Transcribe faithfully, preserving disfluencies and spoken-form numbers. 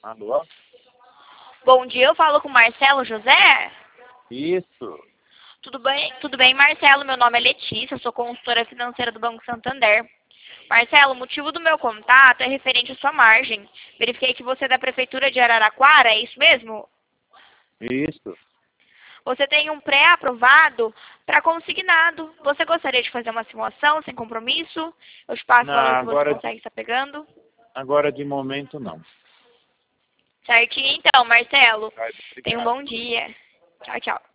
Alô? Bom dia, eu falo com Marcelo José? Isso. Tudo bem, tudo bem, Marcelo? Meu nome é Letícia, sou consultora financeira do Banco Santander. Marcelo, o motivo do meu contato é referente à sua margem. Verifiquei que você é da Prefeitura de Araraquara, é isso mesmo? Isso. Você tem um pré-aprovado para consignado. Você gostaria de fazer uma simulação sem compromisso? Eu te passo o Não, valor que você agora, consegue estar pegando. agora de momento não. Certinho então, Marcelo. Vai, Tenha um obrigado. bom dia. Tchau, tchau.